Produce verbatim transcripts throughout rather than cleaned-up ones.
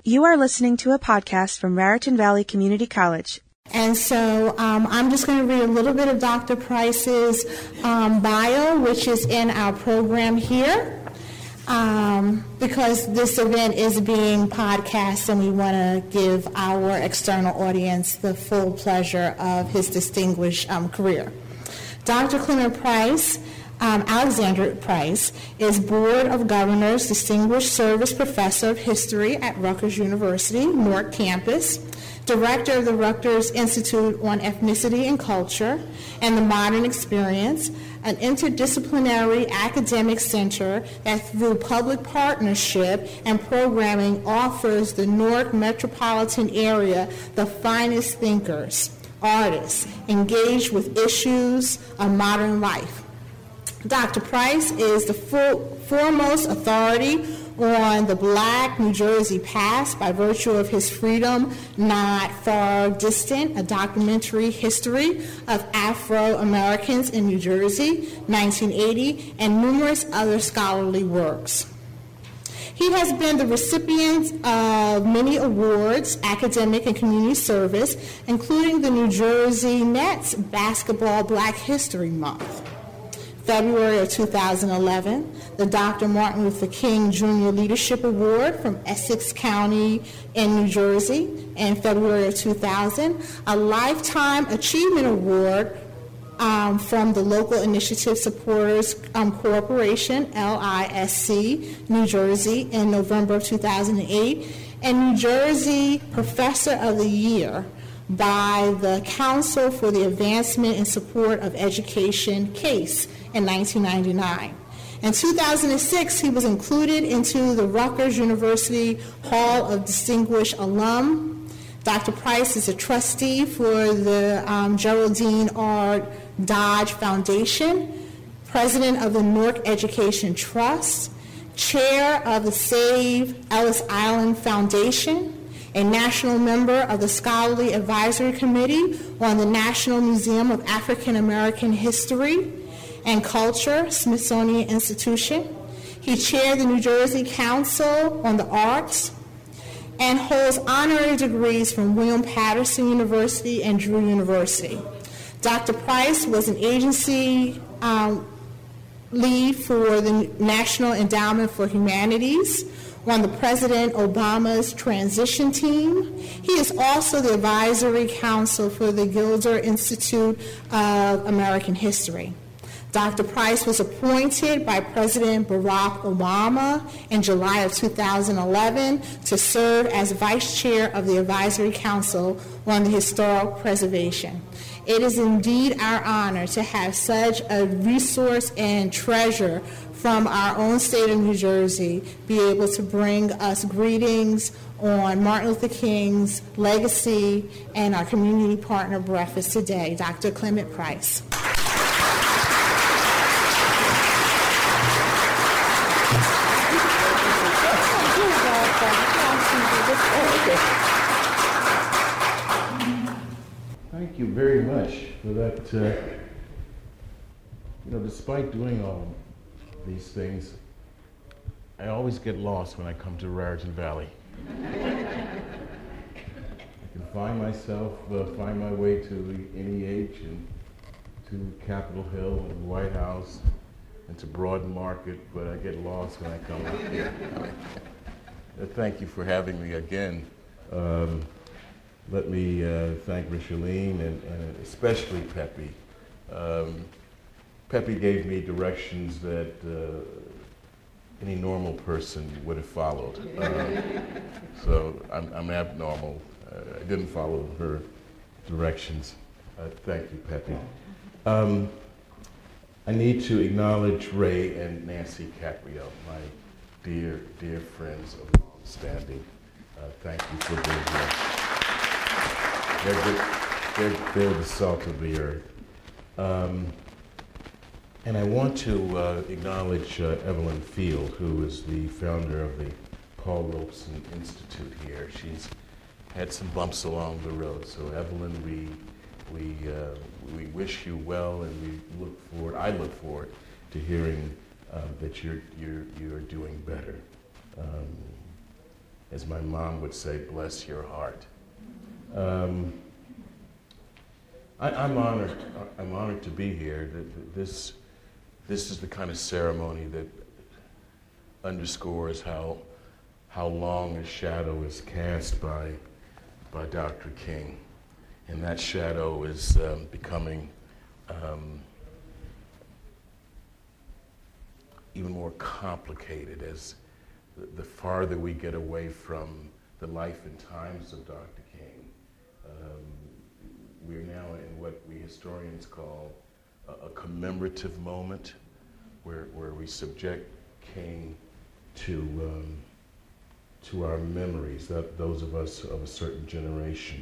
You are listening to a podcast from Raritan Valley Community College. And so um, I'm just going to read a little bit of Doctor Price's um, bio, which is in our program here, um, because this event is being podcast and we want to give our external audience the full pleasure of his distinguished um, career. Doctor Clement Price, um, Alexander Price, is Board of Governors Distinguished Service Professor of History at Rutgers University, Newark campus, Director of the Rutgers Institute on Ethnicity and Culture and the Modern Experience, an interdisciplinary academic center that through public partnership and programming offers the Newark metropolitan area the finest thinkers, artists, engaged with issues of modern life. Doctor Price is the full, foremost authority on the Black New Jersey past by virtue of his Freedom Not Far Distant, a documentary history of Afro-Americans in New Jersey, nineteen eighty, and numerous other scholarly works. He has been the recipient of many awards, academic and community service, including the New Jersey Nets Basketball Black History Month. February of two thousand eleven, the Doctor Martin Luther King Junior Leadership Award from Essex County in New Jersey. In February of two thousand, a Lifetime Achievement Award um, from the Local Initiative Supporters um, Corporation, L I S C, New Jersey in November of two thousand eight, and New Jersey Professor of the Year by the Council for the Advancement and Support of Education, CASE, in nineteen ninety-nine. In two thousand six, he was included into the Rutgers University Hall of Distinguished Alum. Doctor Price is a trustee for the um, Geraldine R. Dodge Foundation, president of the Newark Education Trust, chair of the Save Ellis Island Foundation, a national member of the Scholarly Advisory Committee on the National Museum of African American History and Culture, Smithsonian Institution. He chaired the New Jersey Council on the Arts and holds honorary degrees from William Patterson University and Drew University. Doctor Price was an agency um, lead for the National Endowment for Humanities on the President Obama's transition team. He is also the advisory council for the Gilder Institute of American History. Doctor Price was appointed by President Barack Obama in July of two thousand eleven to serve as Vice Chair of the Advisory Council on the Historic Preservation. It is indeed our honor to have such a resource and treasure from our own state of New Jersey be able to bring us greetings on Martin Luther King's legacy and our community partner breakfast today. Doctor Clement Price. Thank you very much for that. Uh, you know, despite doing all these things, I always get lost when I come to Raritan Valley. I can find myself, uh, find my way to the N E H and to Capitol Hill and the White House and to Broad Market, but I get lost when I come up here. uh, thank you for having me again. Um, let me uh, thank Richeline and, and especially Pepe. Um, Pepe gave me directions that uh, any normal person would have followed. Uh, so I'm, I'm abnormal. Uh, I didn't follow her directions. Uh, thank you, Pepe. Um, I need to acknowledge Ray and Nancy Caprio, my dear, dear friends of long standing. Uh, thank you for being here. They're, good, they're, they're the salt of the earth. Um, And I want to uh, acknowledge uh, Evelyn Field, who is the founder of the Paul Robeson Institute here. She's had some bumps along the road. So Evelyn, we we uh, we wish you well, and we look forward. I look forward to hearing uh, that you're you're you're doing better. Um, as my mom would say, bless your heart. Um, I, I'm honored. I'm honored to be here. This, this is the kind of ceremony that underscores how, how long a shadow is cast by, by Doctor King, and that shadow is um, becoming um, even more complicated as the, the farther we get away from the life and times of Doctor King. Um, we're now in what we historians call a, a commemorative moment, where, where we subject King to, um, to our memories, that, those of us of a certain generation.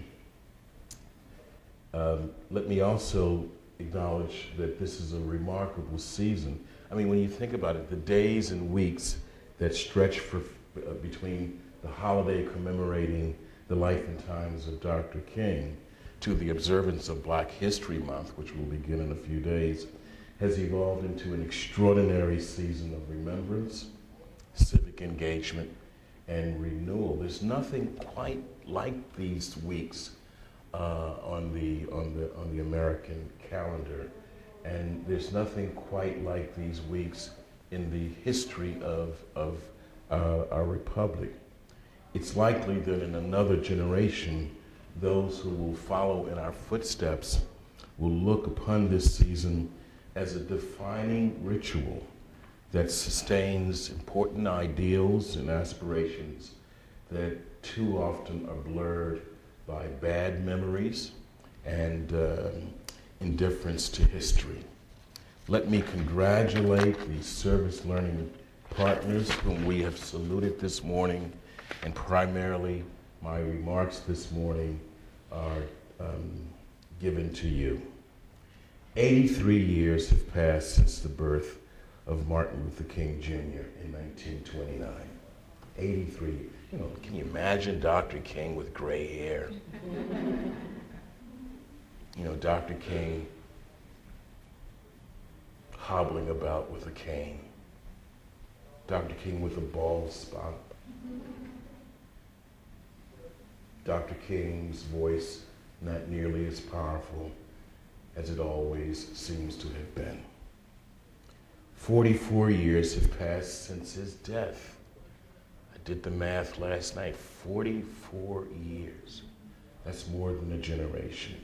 Um, let me also acknowledge that this is a remarkable season. I mean, when you think about it, the days and weeks that stretch for, uh, between the holiday commemorating the life and times of Doctor King to the observance of Black History Month, which will begin in a few days, has evolved into an extraordinary season of remembrance, civic engagement, and renewal. There's nothing quite like these weeks uh, on the on the on the American calendar, and there's nothing quite like these weeks in the history of of uh, our republic. It's likely that in another generation, those who will follow in our footsteps will look upon this season as a defining ritual that sustains important ideals and aspirations that too often are blurred by bad memories and uh, indifference to history. Let me congratulate the service learning partners whom we have saluted this morning, and primarily my remarks this morning are um, given to you. eighty-three years have passed since the birth of Martin Luther King Junior in nineteen twenty-nine. eighty-three. You know, can you imagine Doctor King with gray hair? You know, Doctor King hobbling about with a cane. Doctor King with a bald spot. Doctor King's voice not nearly as powerful as it always seems to have been. forty-four years have passed since his death. I did the math last night, forty-four years. That's more than a generation.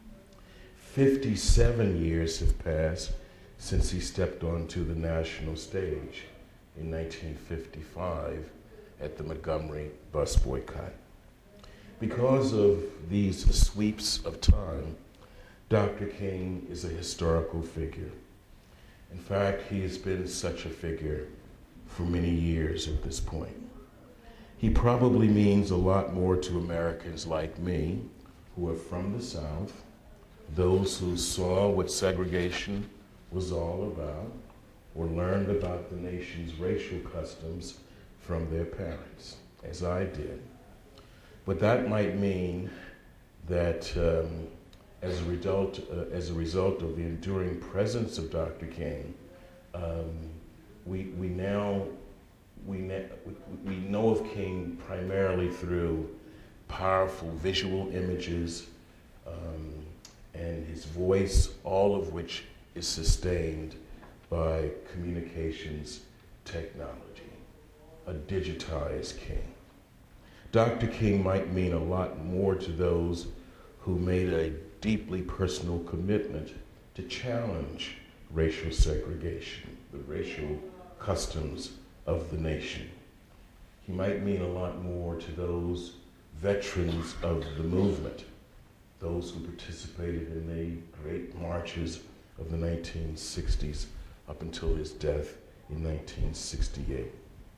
fifty-seven years have passed since he stepped onto the national stage in nineteen fifty-five at the Montgomery bus boycott. Because of these sweeps of time, Doctor King is a historical figure. In fact, he has been such a figure for many years at this point. He probably means a lot more to Americans like me, who are from the South, those who saw what segregation was all about, or learned about the nation's racial customs from their parents, as I did. But that might mean that um, as a result, uh, as a result of the enduring presence of Doctor King, um, we we now we, na- we know of King primarily through powerful visual images um, and his voice, all of which is sustained by communications technology, a digitized King. Doctor King might mean a lot more to those who made a deeply personal commitment to challenge racial segregation, the racial customs of the nation. He might mean a lot more to those veterans of the movement, those who participated in the great marches of the nineteen sixties up until his death in nineteen sixty-eight.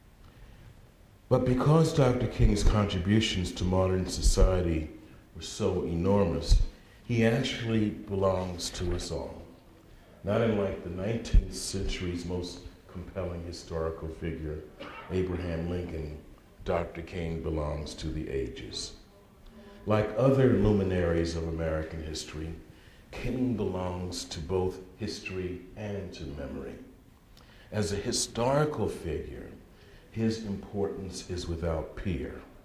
But because Doctor King's contributions to modern society were so enormous, he actually belongs to us all. Not unlike the nineteenth century's most compelling historical figure, Abraham Lincoln, Doctor King belongs to the ages. Like other luminaries of American history, King belongs to both history and to memory. As a historical figure, his importance is without peer.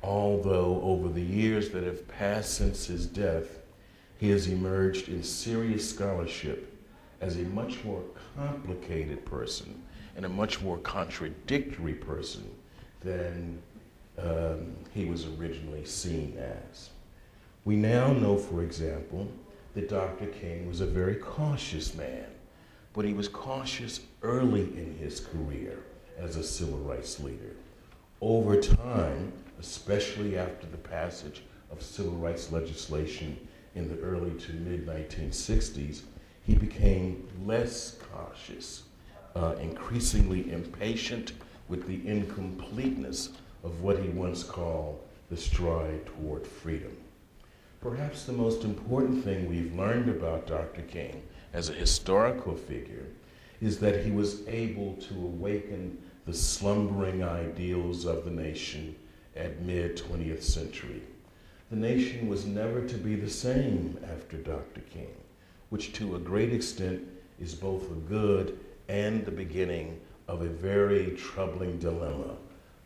although over the years that have passed since his death, he has emerged in serious scholarship as a much more complicated person and a much more contradictory person than um, he was originally seen as. We now know, for example, that Doctor King was a very cautious man, but he was cautious early in his career as a civil rights leader. Over time, especially after the passage of civil rights legislation in the early to mid nineteen sixties, he became less cautious, uh, increasingly impatient with the incompleteness of what he once called the stride toward freedom. Perhaps the most important thing we've learned about Doctor King as a historical figure is that he was able to awaken the slumbering ideals of the nation at mid-twentieth century. The nation was never to be the same after Doctor King, which to a great extent is both a good and the beginning of a very troubling dilemma.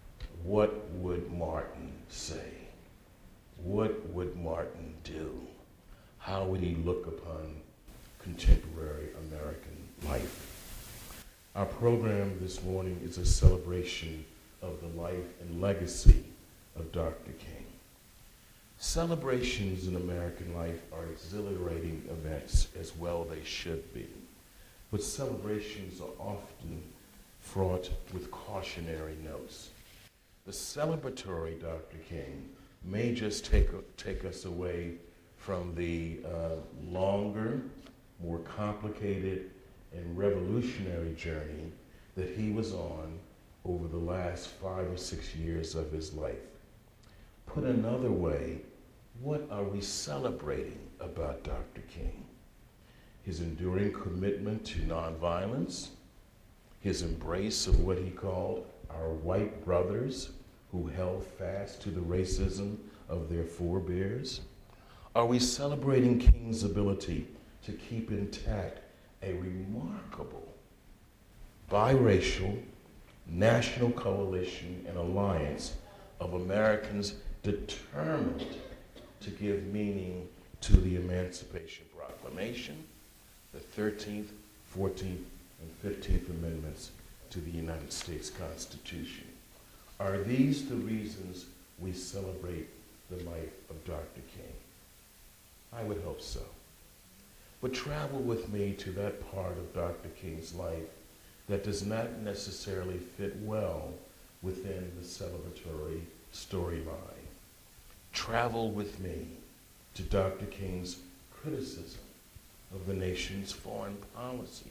What would Martin say? What would Martin do? How would he look upon contemporary American life? Our program this morning is a celebration of the life and legacy of Doctor King. Celebrations in American life are exhilarating events, as well they should be. But celebrations are often fraught with cautionary notes. The celebratory Doctor King may just take, take us away from the uh, longer, more complicated, and revolutionary journey that he was on over the last five or six years of his life. Put another way, what are we celebrating about Doctor King? His enduring commitment to nonviolence, his embrace of what he called our white brothers who held fast to the racism of their forebears? Are we celebrating King's ability to keep intact a remarkable biracial national coalition and alliance of Americans determined to give meaning to the Emancipation Proclamation, the thirteenth, fourteenth, and fifteenth Amendments to the United States Constitution? Are these the reasons we celebrate the life of Doctor King? I would hope so. But travel with me to that part of Doctor King's life that does not necessarily fit well within the celebratory storyline. Travel with me to Doctor King's criticism of the nation's foreign policy,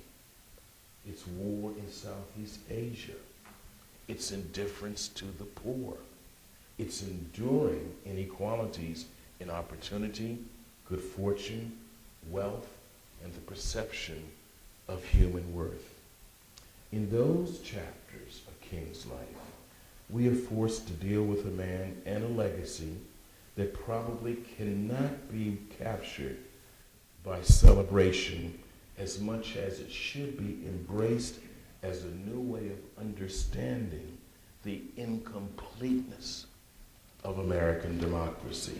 its war in Southeast Asia, its indifference to the poor, its enduring inequalities in opportunity, good fortune, wealth, and the perception of human worth. In those chapters of King's life, we are forced to deal with a man and a legacy that probably cannot be captured by celebration as much as it should be embraced as a new way of understanding the incompleteness of American democracy.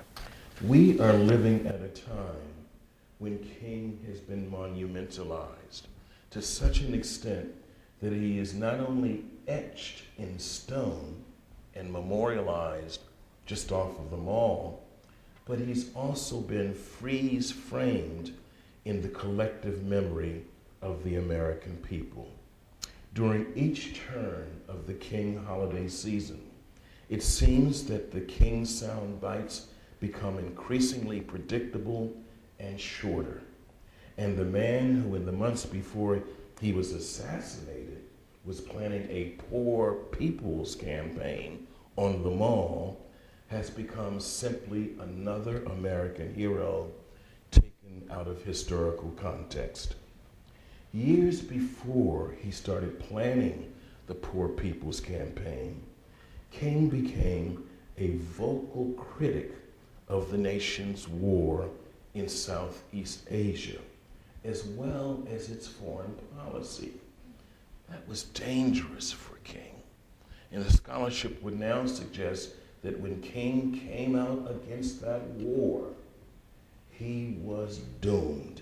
We are living at a time when King has been monumentalized to such an extent that he is not only etched in stone and memorialized just off of the mall, but he's also been freeze-framed in the collective memory of the American people. During each turn of the King holiday season, it seems that the King sound bites become increasingly predictable and shorter. And the man who in the months before he was assassinated was planning a poor people's campaign on the mall has become simply another American hero taken out of historical context. Years before he started planning the Poor People's Campaign, King became a vocal critic of the nation's war in Southeast Asia, as well as its foreign policy. That was dangerous for King. And the scholarship would now suggest that when King came out against that war, he was doomed.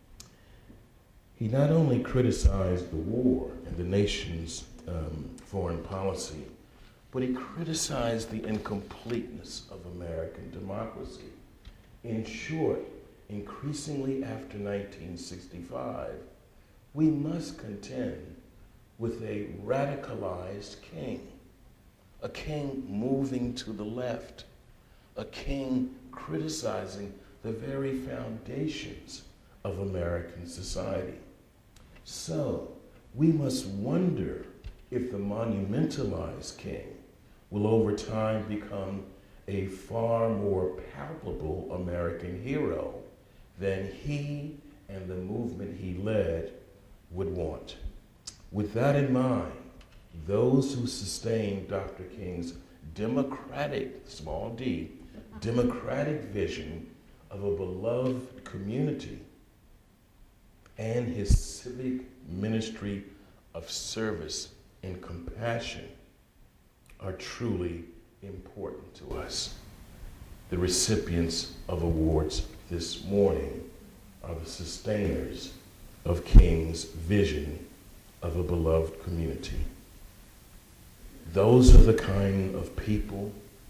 He not only criticized the war and the nation's um, foreign policy, but he criticized the incompleteness of American democracy. In short, increasingly after nineteen sixty-five, we must contend with a radicalized king, a king moving to the left, a king criticizing the very foundations of American society. So we must wonder if the monumentalized king will over time become a far more palpable American hero than he and the movement he led would want. With that in mind, those who sustain Doctor King's democratic, small d, democratic vision of a beloved community and his civic ministry of service and compassion are truly important to us. The recipients of awards this morning are the sustainers of King's vision of a beloved community. Those are the kind of people,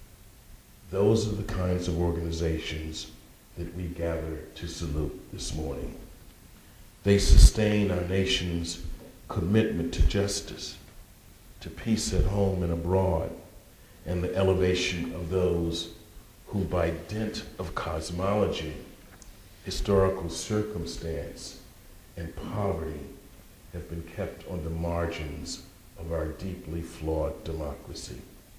those are the kinds of organizations that we gather to salute this morning. They sustain our nation's commitment to justice, to peace at home and abroad, and the elevation of those who, by dint of cosmology, historical circumstance, and poverty, have been kept on the margins of our deeply flawed democracy.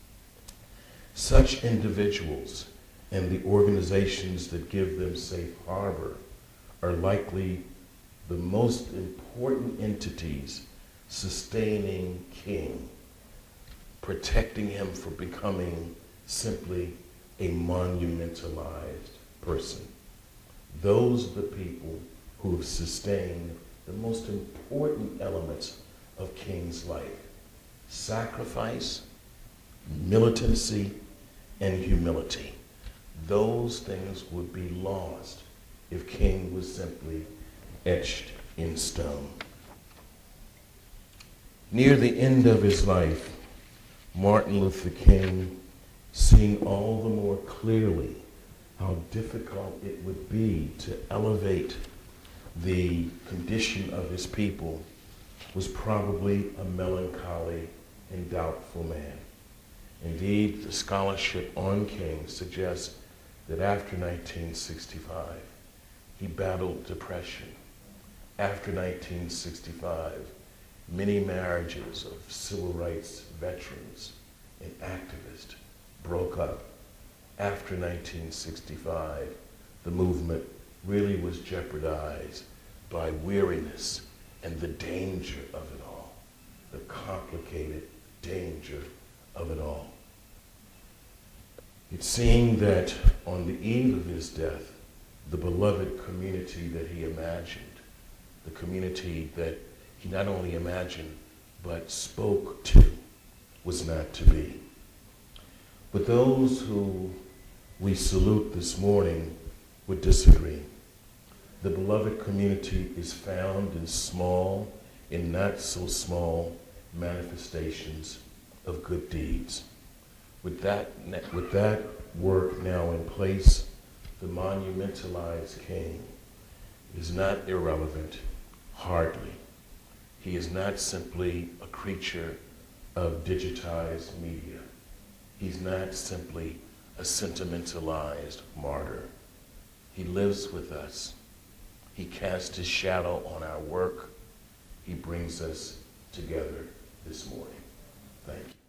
Such individuals and the organizations that give them safe harbor are likely the most important entities sustaining King, protecting him from becoming simply a monumentalized person. Those are the people who have sustained the most important elements of King's life: sacrifice, militancy, and humility. Those things would be lost if King was simply etched in stone. Near the end of his life, Martin Luther King, seeing all the more clearly how difficult it would be to elevate the condition of his people, was probably a melancholy and doubtful man. Indeed, the scholarship on King suggests that after nineteen sixty-five, he battled depression. After nineteen sixty-five, many marriages of civil rights veterans and activists broke up. After nineteen sixty-five, the movement really was jeopardized by weariness and the danger of it all, the complicated danger of it all. It seemed that on the eve of his death, the beloved community that he imagined, the community that he not only imagined but spoke to, was not to be. But those who we salute this morning would disagree. The beloved community is found in small and not so small manifestations of good deeds. With that, with that work now in place, the monumentalized King is not irrelevant, hardly. He is not simply a creature of digitized media. He's not simply a sentimentalized martyr. He lives with us. He casts his shadow on our work. He brings us together this morning. Thank you.